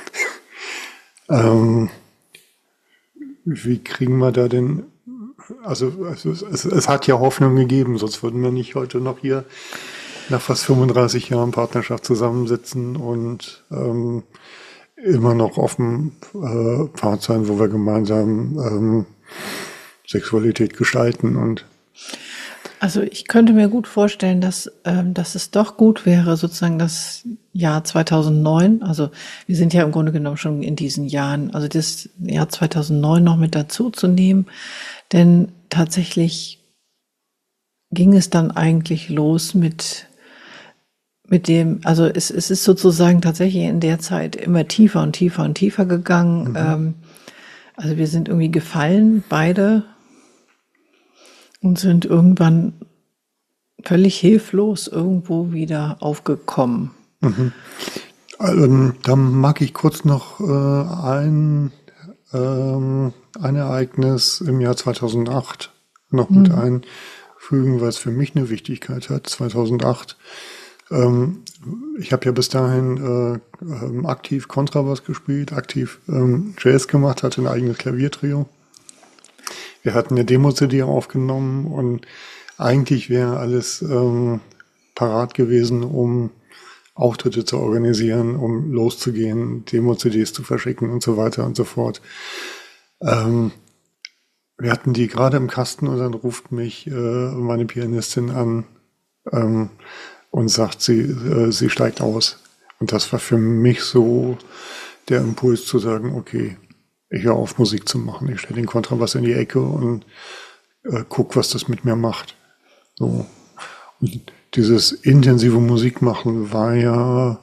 ähm, wie kriegen wir da denn, also, also es, es, es hat ja Hoffnung gegeben, sonst würden wir nicht heute noch hier nach fast fünfunddreißig Jahren Partnerschaft zusammensitzen und ähm, immer noch auf dem äh, Pfad sein, wo wir gemeinsam ähm, Sexualität gestalten und also ich könnte mir gut vorstellen, dass, ähm, dass es doch gut wäre, sozusagen das Jahr zweitausendneun, also wir sind ja im Grunde genommen schon in diesen Jahren, also das Jahr zweitausendneun noch mit dazu zu nehmen, denn tatsächlich ging es dann eigentlich los mit mit dem, also es, es ist sozusagen tatsächlich in der Zeit immer tiefer und tiefer und tiefer gegangen. Mhm. Ähm, also wir sind irgendwie gefallen, beide, und sind irgendwann völlig hilflos irgendwo wieder aufgekommen. Mhm. Ähm, da mag ich kurz noch äh, ein, ähm, ein Ereignis im Jahr zweitausendacht noch mit einfügen, weil es für mich eine Wichtigkeit hat. zweitausendacht. Ähm, ich habe ja bis dahin äh, ähm, aktiv Kontrabass gespielt, aktiv ähm, Jazz gemacht, hatte ein eigenes Klaviertrio. Wir hatten eine Demo-C D aufgenommen und eigentlich wäre alles ähm, parat gewesen, um Auftritte zu organisieren, um loszugehen, Demo-C Ds zu verschicken und so weiter und so fort. Ähm, wir hatten die gerade im Kasten und dann ruft mich äh, meine Pianistin an ähm, und sagt, sie, äh, sie steigt aus. Und das war für mich so der Impuls zu sagen, okay, ich höre auf, Musik zu machen. Ich stelle den Kontrabass in die Ecke und äh, guck, was das mit mir macht. So. Und dieses intensive Musikmachen war ja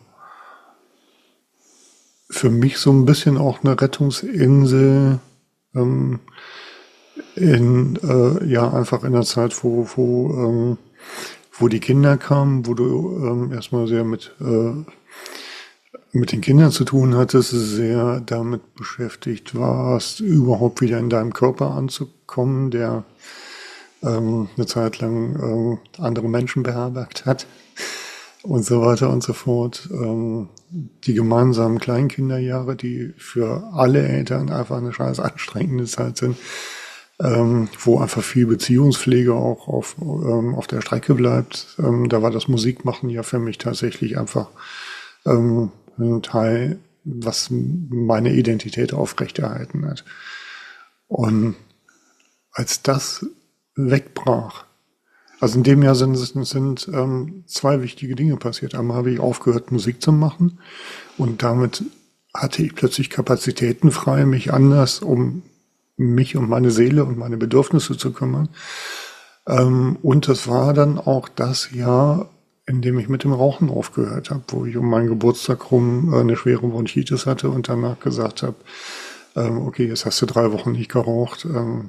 für mich so ein bisschen auch eine Rettungsinsel ähm, in äh, ja einfach in der Zeit, wo wo ähm, wo die Kinder kamen, wo du ähm, erstmal sehr mit äh, mit den Kindern zu tun hattest, sehr damit beschäftigt warst, überhaupt wieder in deinem Körper anzukommen, der ähm, eine Zeit lang ähm, andere Menschen beherbergt hat und so weiter und so fort. Ähm, die gemeinsamen Kleinkinderjahre, die für alle Eltern einfach eine scheiß anstrengende Zeit sind, ähm, wo einfach viel Beziehungspflege auch auf, ähm, auf der Strecke bleibt. Ähm, da war das Musikmachen ja für mich tatsächlich einfach ähm, ein Teil, was meine Identität aufrechterhalten hat. Und als das wegbrach, also in dem Jahr sind, sind, sind ähm, zwei wichtige Dinge passiert. Einmal habe ich aufgehört, Musik zu machen und damit hatte ich plötzlich Kapazitäten frei, mich anders um mich und meine Seele und meine Bedürfnisse zu kümmern. Ähm, und das war dann auch das Jahr, in dem ich mit dem Rauchen aufgehört habe, wo ich um meinen Geburtstag rum äh, eine schwere Bronchitis hatte und danach gesagt habe, ähm, okay, jetzt hast du drei Wochen nicht geraucht, ähm,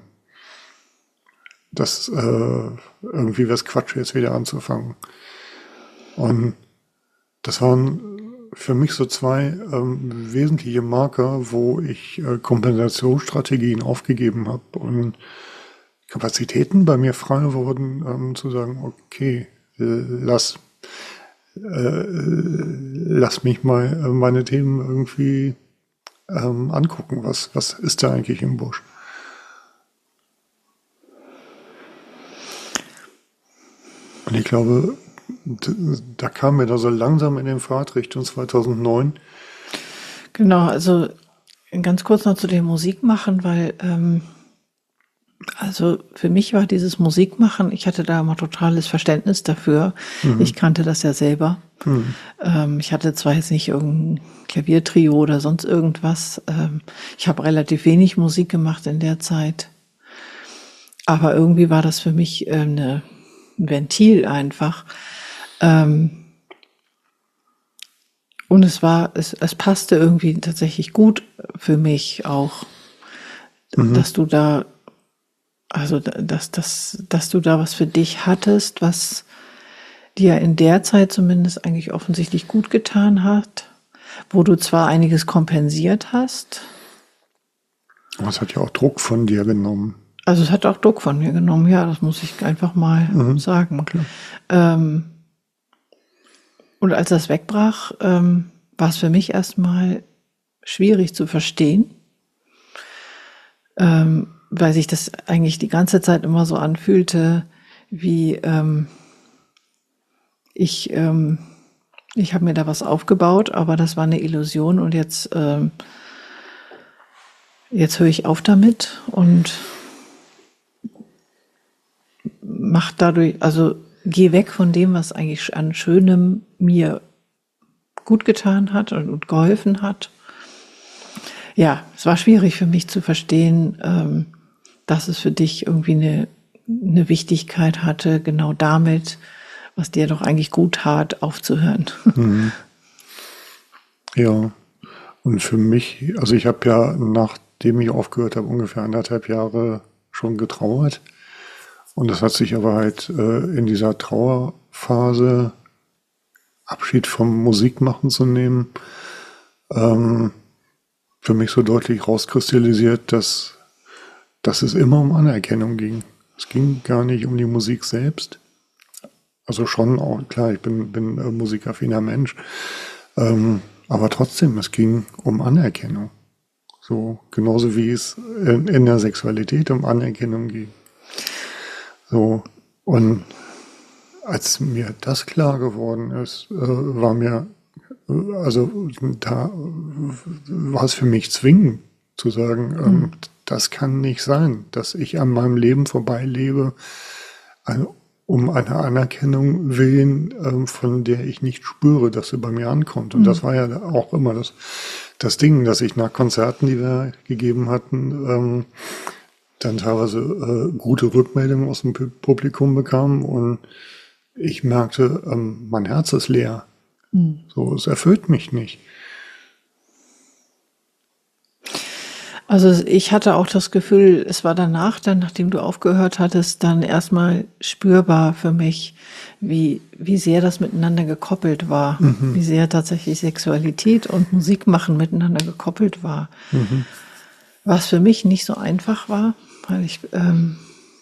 das äh, irgendwie wäre es Quatsch, jetzt wieder anzufangen. Und das waren für mich so zwei ähm, wesentliche Marker, wo ich äh, Kompensationsstrategien aufgegeben habe und Kapazitäten bei mir frei wurden, ähm, zu sagen, okay, äh, lass, äh, lass mich mal äh, meine Themen irgendwie ähm, angucken. Was, was ist da eigentlich im Busch? Und ich glaube, da kam mir da so langsam in den Pfad Richtung zweitausendneun. Genau, also ganz kurz noch zu dem Musikmachen, weil ähm, also für mich war dieses Musikmachen, ich hatte da immer totales Verständnis dafür. Mhm. Ich kannte das ja selber. Mhm. Ähm, ich hatte zwar jetzt nicht irgendein Klaviertrio oder sonst irgendwas. Ähm, ich habe relativ wenig Musik gemacht in der Zeit. Aber irgendwie war das für mich äh, eine, ein Ventil einfach. Ähm, und es war, es, es passte irgendwie tatsächlich gut für mich auch, mhm. dass du da Also, dass, dass, dass du da was für dich hattest, was dir in der Zeit zumindest eigentlich offensichtlich gut getan hat, wo du zwar einiges kompensiert hast. Aber es hat ja auch Druck von dir genommen. Also es hat auch Druck von mir genommen, ja, das muss ich einfach mal mhm, sagen. Ähm, und als das wegbrach, ähm, war es für mich erstmal schwierig zu verstehen. Ähm, weil sich das eigentlich die ganze Zeit immer so anfühlte, wie ähm, ich, ähm, ich habe mir da was aufgebaut, aber das war eine Illusion und jetzt, ähm, jetzt höre ich auf damit und mach dadurch, also geh weg von dem, was eigentlich an Schönem mir gut getan hat und geholfen hat. Ja, es war schwierig für mich zu verstehen, ähm, dass es für dich irgendwie eine, eine Wichtigkeit hatte, genau damit, was dir doch eigentlich gut tat, aufzuhören. Mhm. Ja, und für mich, also ich habe ja, nachdem ich aufgehört habe, ungefähr anderthalb Jahre schon getrauert. Und das hat sich aber halt äh, in dieser Trauerphase, Abschied vom Musikmachen zu nehmen, ähm, für mich so deutlich rauskristallisiert, dass dass es immer um Anerkennung ging. Es ging gar nicht um die Musik selbst. Also schon auch, klar, ich bin, bin äh, musikaffiner Mensch. Ähm, aber trotzdem, es ging um Anerkennung. So, genauso wie es in, in der Sexualität um Anerkennung ging. So, und als mir das klar geworden ist, äh, war mir, äh, also da war es für mich zwingend zu sagen, ähm, mhm. das kann nicht sein, dass ich an meinem Leben vorbeilebe, äh, um eine Anerkennung willen, ähm, von der ich nicht spüre, dass sie bei mir ankommt. Und mhm. das war ja auch immer das, das Ding, dass ich nach Konzerten, die wir gegeben hatten, ähm, dann teilweise äh, gute Rückmeldungen aus dem Publikum bekam und ich merkte, ähm, mein Herz ist leer. Mhm. So, es erfüllt mich nicht. Also ich hatte auch das Gefühl, es war danach, dann nachdem du aufgehört hattest, dann erstmal spürbar für mich, wie, wie sehr das miteinander gekoppelt war, mhm. wie sehr tatsächlich Sexualität und Musik machen miteinander gekoppelt war. Mhm. Was für mich nicht so einfach war, weil ich, ähm,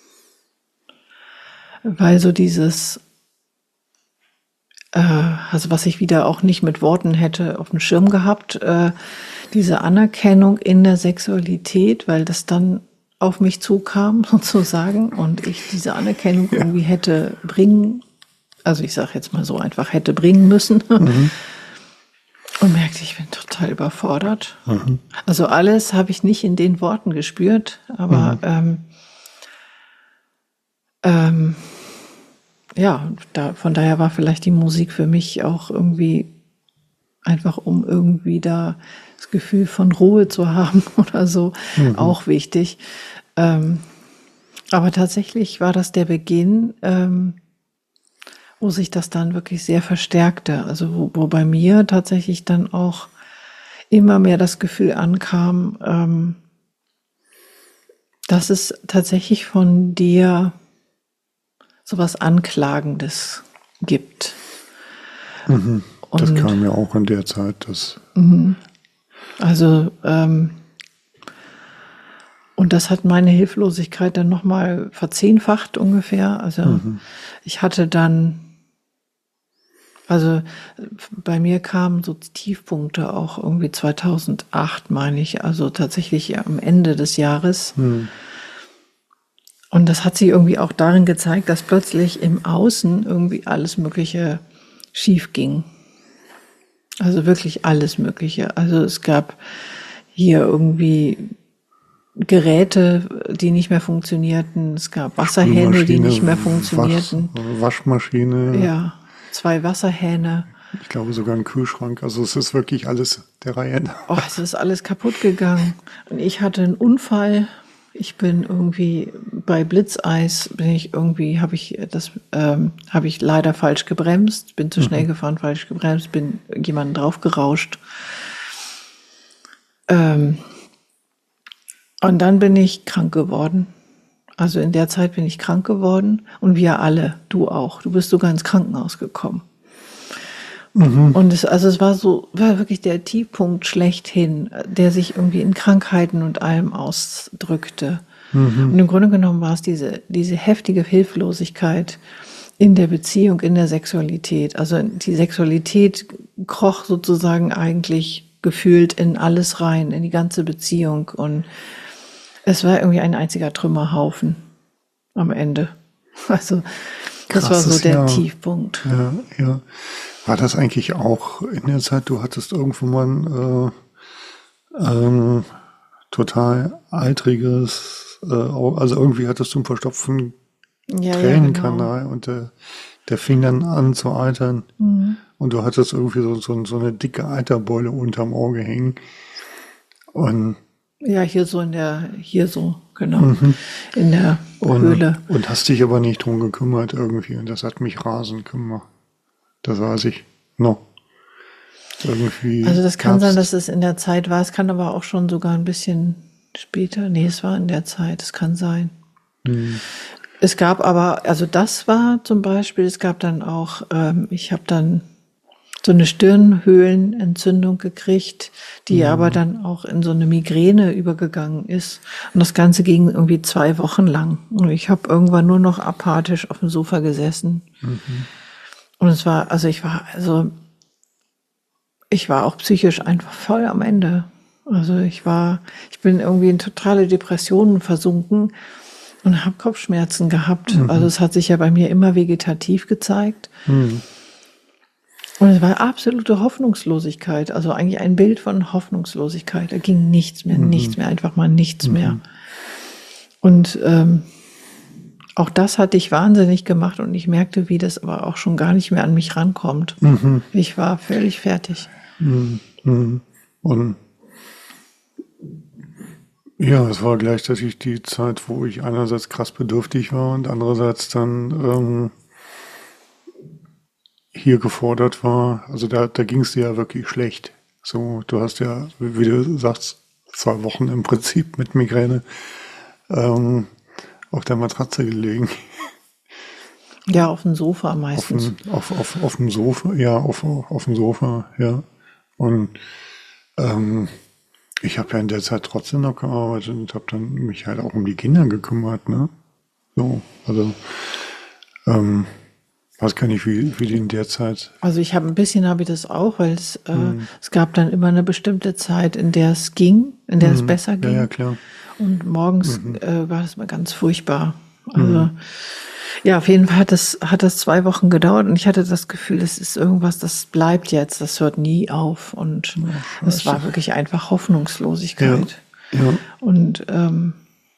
weil so dieses, äh, also was ich wieder auch nicht mit Worten hätte auf dem Schirm gehabt, äh, diese Anerkennung in der Sexualität, weil das dann auf mich zukam sozusagen und ich diese Anerkennung ja. irgendwie hätte bringen, also ich sage jetzt mal so einfach hätte bringen müssen mhm. und merkte, ich bin total überfordert. Mhm. Also alles habe ich nicht in den Worten gespürt, aber mhm. ähm, ähm, ja, da, von daher war vielleicht die Musik für mich auch irgendwie einfach, um irgendwie da das Gefühl von Ruhe zu haben oder so, mhm. auch wichtig. Ähm, aber tatsächlich war das der Beginn, ähm, wo sich das dann wirklich sehr verstärkte. Also wo, wo bei mir tatsächlich dann auch immer mehr das Gefühl ankam, ähm, dass es tatsächlich von dir sowas Anklagendes gibt. Mhm. Das und, kam ja auch in der Zeit. Dass also ähm, und das hat meine Hilflosigkeit dann nochmal verzehnfacht ungefähr. Also mhm. ich hatte dann, also bei mir kamen so Tiefpunkte auch irgendwie zweitausendacht, meine ich, also tatsächlich am Ende des Jahres. Mhm. Und das hat sich irgendwie auch darin gezeigt, dass plötzlich im Außen irgendwie alles Mögliche schief ging. Also wirklich alles Mögliche. Also es gab hier irgendwie Geräte, die nicht mehr funktionierten. Es gab Wasserhähne, die nicht mehr funktionierten. Wasch, Waschmaschine. Ja, zwei Wasserhähne. Ich glaube sogar ein Kühlschrank. Also es ist wirklich alles der Reihe nach. Oh, es ist alles kaputt gegangen. Und ich hatte einen Unfall. Ich bin irgendwie bei Blitzeis, bin ich irgendwie, habe ich das, ähm, habe ich leider falsch gebremst, bin zu schnell mhm. gefahren, falsch gebremst, bin jemanden draufgerauscht. Ähm, und dann bin ich krank geworden. Also in der Zeit bin ich krank geworden und wir alle, du auch. Du bist sogar ins Krankenhaus gekommen. Mhm. Und es, also es war so, war wirklich der Tiefpunkt schlechthin, der sich irgendwie in Krankheiten und allem ausdrückte. Mhm. Und im Grunde genommen war es diese, diese heftige Hilflosigkeit in der Beziehung, in der Sexualität. Also die Sexualität kroch sozusagen eigentlich gefühlt in alles rein, in die ganze Beziehung. Und es war irgendwie ein einziger Trümmerhaufen am Ende. Also das Krasses, war so der ja. Tiefpunkt. Ja, ja. War das eigentlich auch in der Zeit, du hattest irgendwo mal ein äh, ähm, total eitriges, äh, also irgendwie hattest du einen verstopften ja, Tränenkanal ja, genau. und der, der fing dann an zu eitern. Mhm. Und du hattest irgendwie so, so, so eine dicke Eiterbeule unterm Auge hängen. Und ja, hier so in der, hier so, genau, mhm. in der und, Höhle. Und hast dich aber nicht drum gekümmert irgendwie und das hat mich rasend gemacht. Das weiß ich noch. Irgendwie. Also das kann sein, dass es in der Zeit war. Es kann aber auch schon sogar ein bisschen später. Nee, es war in der Zeit. Es kann sein. Hm. Es gab aber, also das war zum Beispiel, es gab dann auch, ähm, ich habe dann, so eine Stirnhöhlenentzündung gekriegt, die mhm. aber dann auch in so eine Migräne übergegangen ist. Und das Ganze ging irgendwie zwei Wochen lang. Und ich habe irgendwann nur noch apathisch auf dem Sofa gesessen. Mhm. Und es war, also ich war, also ich war auch psychisch einfach voll am Ende. Also ich war, ich bin irgendwie in totale Depressionen versunken und habe Kopfschmerzen gehabt. Mhm. Also es hat sich ja bei mir immer vegetativ gezeigt. Mhm. Und es war absolute Hoffnungslosigkeit, also eigentlich ein Bild von Hoffnungslosigkeit. Da ging nichts mehr, mhm. nichts mehr, einfach mal nichts mhm. mehr. Und ähm, auch das hat dich wahnsinnig gemacht und ich merkte, wie das aber auch schon gar nicht mehr an mich rankommt. Mhm. Ich war völlig fertig. Mhm. Und ja, es war gleichzeitig die Zeit, wo ich einerseits krass bedürftig war und andererseits dann ähm, hier gefordert war, also da, da ging es dir ja wirklich schlecht. So, du hast ja, wie du sagst, zwei Wochen im Prinzip mit Migräne ähm, auf der Matratze gelegen. Ja, auf dem Sofa meistens. Auf, auf, auf, auf dem Sofa, ja, auf, auf dem Sofa, ja. Und ähm, ich habe ja in der Zeit trotzdem noch gearbeitet und habe dann mich halt auch um die Kinder gekümmert, ne? So, also ähm, weiß gar nicht, wie, wie die in der Zeit. Also ich habe ein bisschen habe ich das auch, weil es, äh, mhm. es gab dann immer eine bestimmte Zeit, in der es ging, in der mhm. es besser ging. Ja, ja, klar. Und morgens mhm. äh, war das mal ganz furchtbar. Also mhm. ja, auf jeden Fall hat das, hat das zwei Wochen gedauert und ich hatte das Gefühl, es ist irgendwas, das bleibt jetzt, das hört nie auf. Und es war wirklich einfach Hoffnungslosigkeit. Ja. Ja. Und ähm,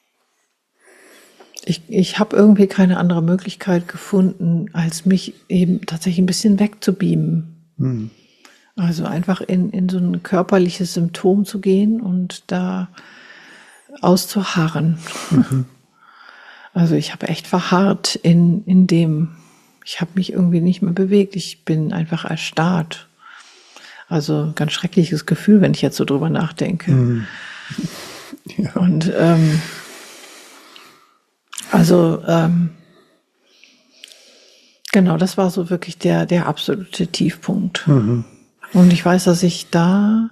ich, ich habe irgendwie keine andere Möglichkeit gefunden, als mich eben tatsächlich ein bisschen wegzubeamen. Mhm. Also einfach in, in so ein körperliches Symptom zu gehen und da auszuharren. Mhm. Also ich habe echt verharrt in, in dem, ich habe mich irgendwie nicht mehr bewegt. Ich bin einfach erstarrt. Also ganz schreckliches Gefühl, wenn ich jetzt so drüber nachdenke. Mhm. Ja. Und ähm, also ähm, genau, das war so wirklich der, der absolute Tiefpunkt. Mhm. Und ich weiß, dass ich da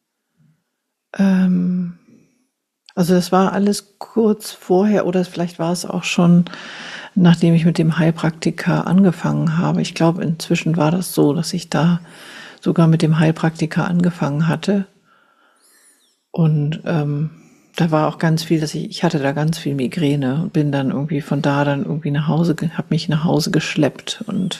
ähm, also das war alles kurz vorher oder vielleicht war es auch schon, nachdem ich mit dem Heilpraktiker angefangen habe. Ich glaube, inzwischen war das so, dass ich da sogar mit dem Heilpraktiker angefangen hatte. Und ähm, da war auch ganz viel, dass ich, ich hatte da ganz viel Migräne und bin dann irgendwie von da dann irgendwie nach Hause, habe mich nach Hause geschleppt und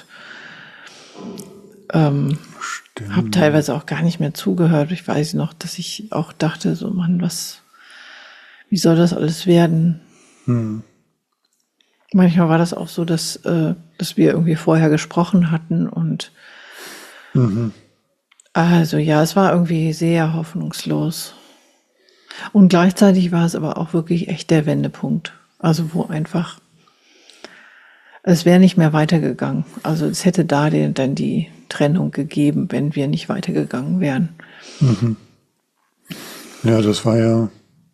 ähm, habe teilweise auch gar nicht mehr zugehört. Ich weiß noch, dass ich auch dachte, so Mann, was... Wie soll das alles werden? Hm. Manchmal war das auch so, dass, äh, dass wir irgendwie vorher gesprochen hatten und mhm. also ja, es war irgendwie sehr hoffnungslos. Und gleichzeitig war es aber auch wirklich echt der Wendepunkt. Also wo einfach, es wäre nicht mehr weitergegangen. Also es hätte da den, dann die Trennung gegeben, wenn wir nicht weitergegangen wären. Mhm. Ja, das war ja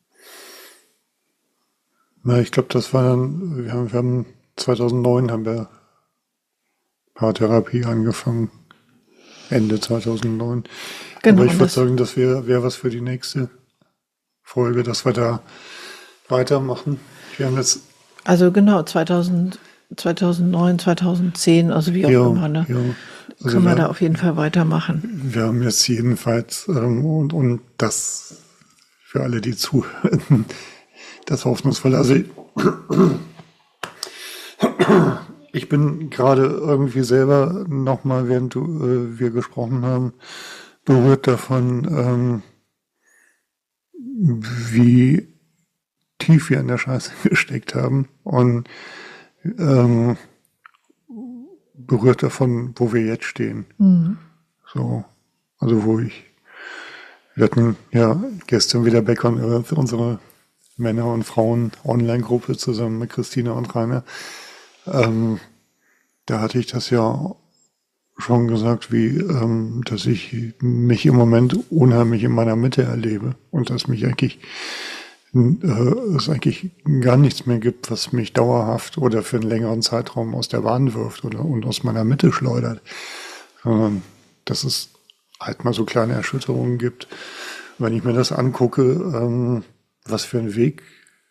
Na, ich glaube, das war dann, wir haben, wir haben zweitausendneun haben wir Paartherapie angefangen. Ende zweitausendneun. Genau, aber ich würde sagen, das wäre wär was für die nächste Folge, dass wir da weitermachen. Wir haben jetzt also genau, zweitausend, zweitausendneun, zweitausendzehn, also wie auch ja, immer, ne? Ja. Also können wir, wir da auf jeden Fall weitermachen. Wir haben jetzt jedenfalls, ähm, und, und das für alle, die zuhören, das Hoffnungsvolle. Also ich, ich bin gerade irgendwie selber nochmal, während du, äh, wir gesprochen haben, berührt davon, ähm, wie tief wir in der Scheiße gesteckt haben und ähm, berührt davon, wo wir jetzt stehen. Mhm. So, also wo ich, wir hatten ja gestern wieder Back on Earth, unsere Männer- und Frauen-Online-Gruppe zusammen mit Christina und Rainer. Ähm, da hatte ich das ja schon gesagt, wie, ähm, dass ich mich im Moment unheimlich in meiner Mitte erlebe und dass mich eigentlich, äh, es eigentlich gar nichts mehr gibt, was mich dauerhaft oder für einen längeren Zeitraum aus der Bahn wirft oder und aus meiner Mitte schleudert. Sondern dass es halt mal so kleine Erschütterungen gibt. Wenn ich mir das angucke, ähm, was für einen Weg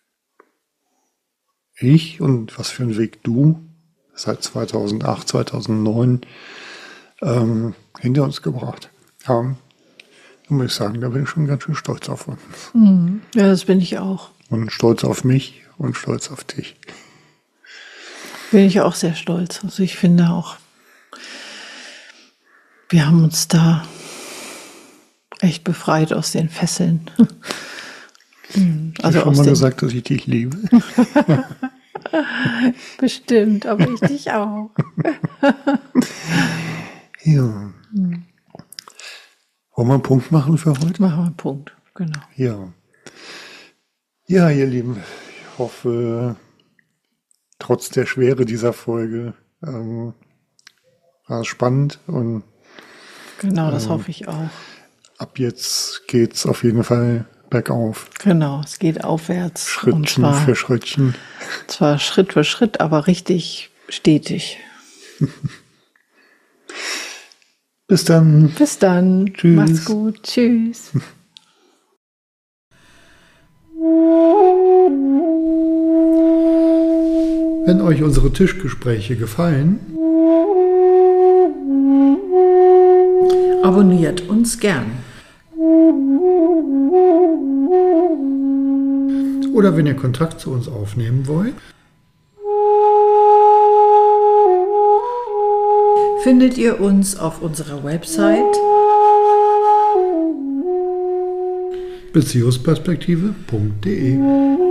ich und was für einen Weg du seit zweitausendacht, zweitausendneun ähm, hinter uns gebracht haben, dann muss ich sagen, da bin ich schon ganz schön stolz auf uns. Mhm. Ja, das bin ich auch. Und stolz auf mich und stolz auf dich. Bin ich auch sehr stolz. Also ich finde auch, wir haben uns da echt befreit aus den Fesseln. Also ich habe mal gesagt, dass ich dich liebe. Bestimmt, aber ich dich auch. Ja. Hm. Wollen wir einen Punkt machen für heute? Machen wir einen Punkt, genau. Ja. Ja, ihr Lieben, ich hoffe, trotz der Schwere dieser Folge ähm, war es spannend und genau, das ähm, hoffe ich auch. Ab jetzt geht's auf jeden Fall bergauf. Genau, es geht aufwärts. Schrittchen und zwar, für Schrittchen. Zwar Schritt für Schritt, aber richtig stetig. Bis dann. Bis dann. Tschüss. Macht's gut. Tschüss. Wenn euch unsere Tischgespräche gefallen, abonniert uns gern. Oder wenn ihr Kontakt zu uns aufnehmen wollt, findet ihr uns auf unserer Website beziehungsperspektive punkt de.